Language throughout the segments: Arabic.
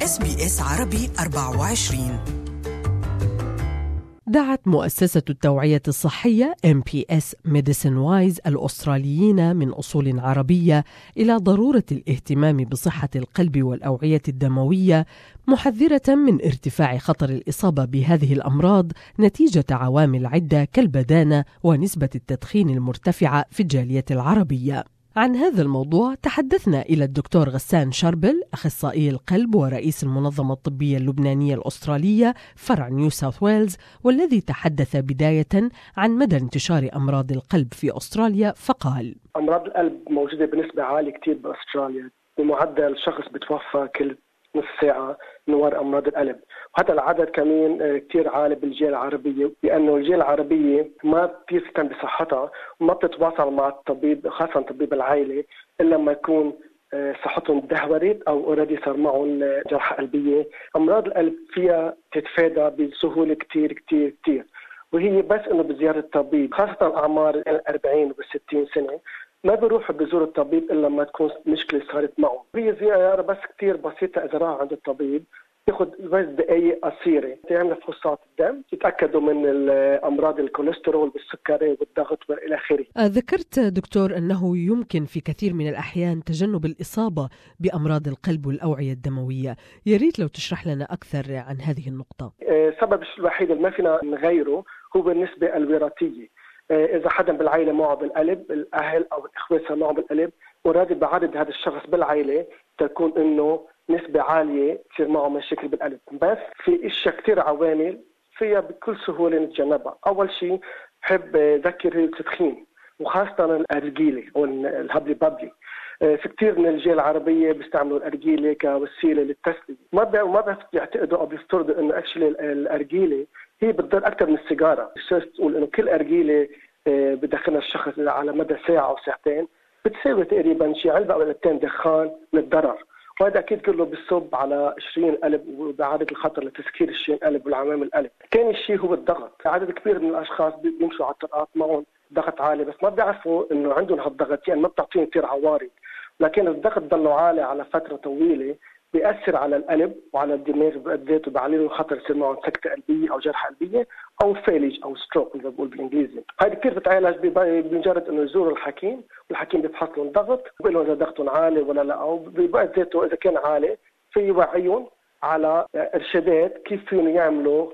SBS عربي 24. دعت مؤسسة التوعية الصحية MPS Medicine Wise الأستراليين من أصول عربية إلى ضرورة الاهتمام بصحة القلب والأوعية الدموية، محذرة من ارتفاع خطر الإصابة بهذه الأمراض نتيجة عوامل عدة كالبدانة ونسبة التدخين المرتفعة في الجالية العربية. عن هذا الموضوع تحدثنا إلى الدكتور غسان شربل، أخصائي القلب ورئيس المنظمة الطبية اللبنانية الأسترالية فرع نيو ساوث ويلز، والذي تحدث بداية عن مدى انتشار أمراض القلب في أستراليا، فقال: أمراض القلب موجودة بنسبة عالية كتير بأستراليا، بمعدل شخص بتوفى كل نص ساعة من وراء أمراض القلب، وهذا العدد كمان كتير عالي بالجالية العربية، لأنه الجالية العربية ما بتهتم بصحتها وما بتتواصل مع الطبيب، خاصة طبيب العائلة، إلا لما يكون صحتهم تدهورت أو أوريدي صار معهم جرحى قلبية. أمراض القلب فيها تتفادى بسهولة كتير كتير كتير، وهي بس إنه بزيارة الطبيب، خاصة أعمار 40 و60 سنة ما بيروحوا بزور الطبيب إلا لما تكون مشكلة صارت معهم. هي زيارة بس كتير بسيطة إذا راح عند الطبيب، ياخذ بس دقائق قصيرة يعمل فحوصات الدم، يتأكدوا من الأمراض الكوليسترول والسكري والضغط وإلى آخره. ذكرت دكتور أنه يمكن في كثير من الأحيان تجنب الإصابة بأمراض القلب والأوعية الدموية، يريد لو تشرح لنا أكثر عن هذه النقطة. السبب الوحيد اللي ما فينا نغيره هو بالنسبة الوراثية. إذا حدا بالعائلة معه بالقلب، الأهل أو الإخوة صار معه بالقلب، ورادي بعدد هذا الشخص بالعائلة تكون إنه نسبة عالية تصير معه مشاكل بالقلب. بس في إشياء كتير عوامل فيها بكل سهولة نتجنبها. أول شيء بحب ذكر التدخين، وخاصة الأرجيلة أو الهبلي بابلي. في كتير من الجالية العربية بيستعملوا الأرجيلة كوسيلة للتسلية، ما بيعتقدوا أو بيفترضوا إنه أكشلي الأرجيلة هي بتضر أكثر من السيجارة. تقول إنه كل أرجيلة بدخلها الشخص على مدى ساعة أو ساعتين بتساوي تقريبا شيء علبة أو علبتين دخان من الضرر، وهذا أكيد كله بيصب على شرايين القلب وبعادة الخطر لتسكير شرايين القلب والعوامل القلب. ثاني شيء هو الضغط. عدد كبير من الأشخاص بيمشوا على الطرقات معهم ضغط عالي، بس ما بيعرفوا إنه عندهم هالضغط، يعني ما بتعطيهم كثير عوارض، لكن الضغط ضله عالي على فترة طويلة بيأثر على القلب وعلى الدماغ بقد ذاته، بعلي له خطر يصير معهم سكتة قلبية أو جرحى قلبية أو فيلج أو ستروك مثل ما بقول بالإنجليزي. هاي كثير بتعالج بمجرد إنه يزوروا الحكيم، والحكيم بيفحص لهم الضغط وبيقول لهم إذا ضغطهم عالي ولا لا، أو بقد ذاته إذا كان عالي في يوعيهم على إرشادات كيف فيهم يعملوا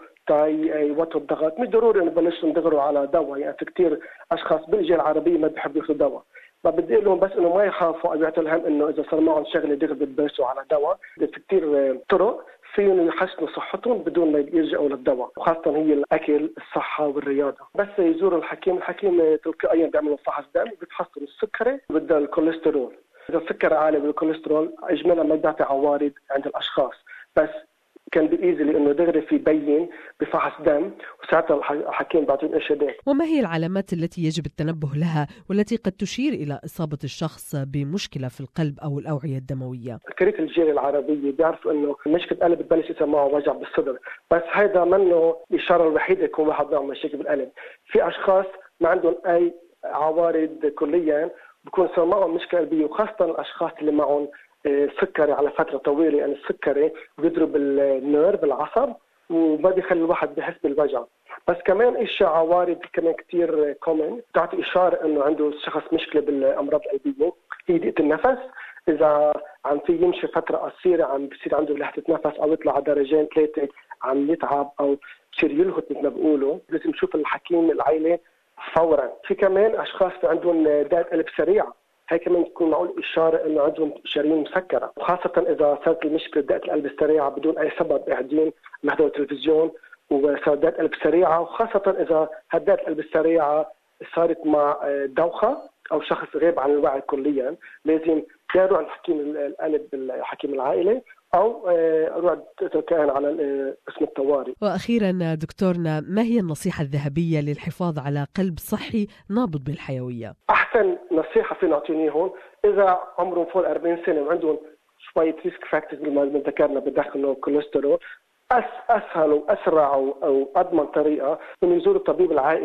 يوطوا الضغط. مش ضروري إنه بلشوا يدغروا على دواء، يعني في كثير أشخاص بالجالية العربية ما بيحبوا ياخذوا دواء، فبدي لهم بس انه ما يخافوا او يعطوا الهم انه اذا صار معهم شغله دغري بتبلشوا على دواء. في كثير طرق فيهم يحسنوا صحتهم بدون ما يلجأوا للدواء، وخاصه هي الاكل، الصحه والرياضه. بس يزوروا الحكيم تلقائيا بيعملوا فحص دم وبيفحصوا السكري وبده الكوليسترول. اذا السكر عالي بالكوليسترول اجمالا ما بيعطي عوارض عند الاشخاص، بس كان بإيزي لأنه دغري في بين بفحص دم، وساعتها الحكيم بيعطيه إرشادات. وما هي العلامات التي يجب التنبه لها والتي قد تشير إلى إصابة الشخص بمشكلة في القلب أو الأوعية الدموية؟ كريت الجالية العربية بيعرفوا إنه مشكلة قلب بتبلش يصير معه وجع بالصدر، بس هيدا منه الإشارة الوحيدة يكون واحد معه مشاكل بالقلب. في أشخاص ما عندهم أي عوارض كليا بكون صار معهم مشكلة قلبية، وخاصة الأشخاص اللي معهم سكري على فترة طويلة، يعني السكري بيضرب النيرف العصب وما بيخلي الواحد بيحس بالوجع. بس كمان اشياء عوارض كمان كتير كومن تعطي اشاره انه عنده الشخص مشكله بالامراض القلبيه، هي ضيق النفس. اذا عم في يمشي فتره قصيره عم بصير عنده لحظه نفس او يطلع على درجين ثلاثه عم يتعب او بصير يلهث مثل ما بيقولوا، لازم نشوف الحكيم العائله فورا. في كمان اشخاص عندهم ضغط قلب سريع، هي كمان تكون معقول إشارة إنه عندهم شرايين مسكرة، وخاصة إذا صارت المشكلة دقة القلب السريعة بدون أي سبب، قاعدين بنحضر التلفزيون وصار دقة قلب سريعة، وخاصة إذا هالدقة القلب السريعة صارت مع دوخة أو شخص غيب عن الوعي كليا، لازم يروح عند حكيم القلب الحكيم العائلي أو روح كان على اسم الطوارئ. وأخيرا دكتورنا، ما هي النصيحة الذهبية للحفاظ على قلب صحي نابض بالحيوية؟ أحسن نصيحة فينا نعطيني هون إذا عمرهم فوق 40 سنة وعندهم شوية ريسك فاكتورز مثل ما ذكرنا بدخنوا كوليسترول، أسهل وأسرع أو أضمن طريقة إنه يزوروا الطبيب العائلي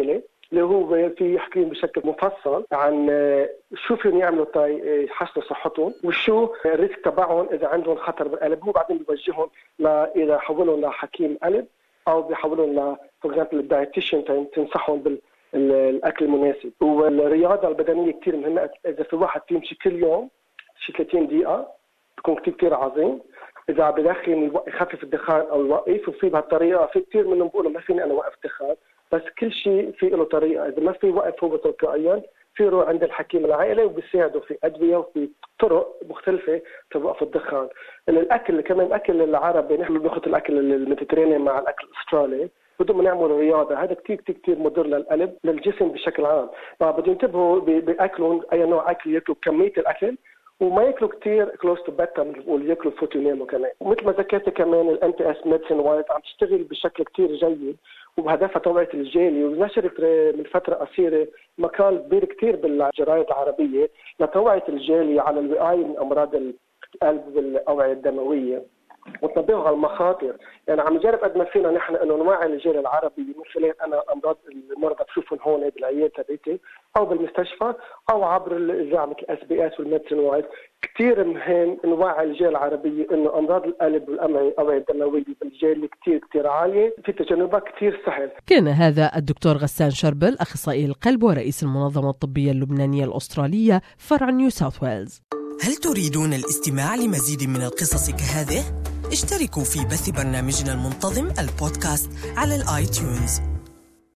اللي هو في يحكي بشكل مفصل عن شو فيهم يعملوا يحسنوا صحتهم وشو الريسك تبعهم اذا عندهم خطر بالقلب. هو بعدين بيوجههم اذا حولهم لحكيم قلب او بيحولهم فور اكزامبل الدايتيشن تنصحهم بالاكل المناسب. والرياضه البدنيه كثير مهمه. اذا في واحد يمشي كل يوم شي 30 دقيقه بيكون كثير عظيم. اذا بدخن يخفف الدخان او يوقف، وفي بهالطريقه في كثير منهم بيقولوا ما فيني انا اوقف دخان، بس كل شيء في له طريقه. اذا ما في وقف هو تلقائيا في يروح عند الحكيم العائلي وبيساعده في ادويه وفي طرق مختلفه توقف الدخان. الاكل كمان، الاكل العربي نحن بناخذ الاكل الميديتريني مع الاكل الاسترالي، بدهم نعمل رياضه. هذا كثير مضر للقلب للجسم بشكل عام. بدهم ينتبهوا باكلهم، اي نوع اكل ياكلوا، كميه الاكل، وما ياكلوا كثير كلوز تو بيد تايم وياكلوا فوت يناموا كمان. ومثل ما ذكرت كمان الMPS ميديسين وايز عم تشتغل بشكل كثير جيد وبهدفها توعية الجالية، ونشرت من فترة قصيرة مقال كبير كثير بالجرايد العربية لتوعية الجالية على الوقاية من أمراض القلب والأوعية الدموية وتنبهوا على المخاطر. يعني عم نجرب قد ما فينا نحن انه نوعي الجاليه العربي من خلال انا امراض المرضى بشوفهم هون بالعياده تبعتي او بالمستشفى او عبر الاذاعه مثل SBS والميديسين وايز. كثير مهم نوعي الجاليه العربيه انه امراض القلب والاوعيه الدمويه بالجاليه كثير عاليه، في تجنبها كثير سهل. كان هذا الدكتور غسان شربل، اخصائي القلب ورئيس المنظمه الطبيه اللبنانيه الاستراليه فرع نيو ساوث ويلز. هل تريدون الاستماع لمزيد من القصص كهذه؟ اشتركوا في بث برنامجنا المنتظم البودكاست على الآيتيونز.